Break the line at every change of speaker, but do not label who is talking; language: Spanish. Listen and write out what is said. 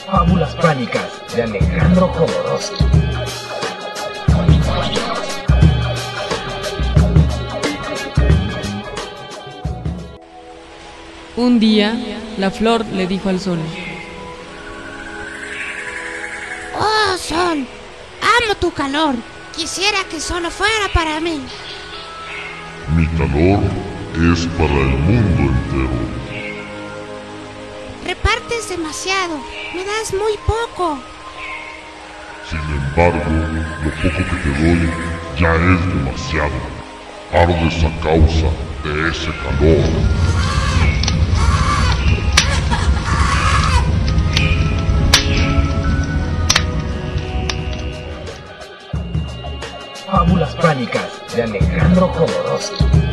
Fábulas pánicas de Alejandro Jodorowsky.
Un día, la flor le dijo al sol:
¡Oh, sol! ¡Amo tu calor! Quisiera que solo fuera para mí.
Mi calor es para el mundo entero.
Repartes demasiado, me das muy poco.
Sin embargo, lo poco que te doy ya es demasiado. Ardes a causa de ese calor.
Fábulas pánicas de Alejandro Jodorowsky.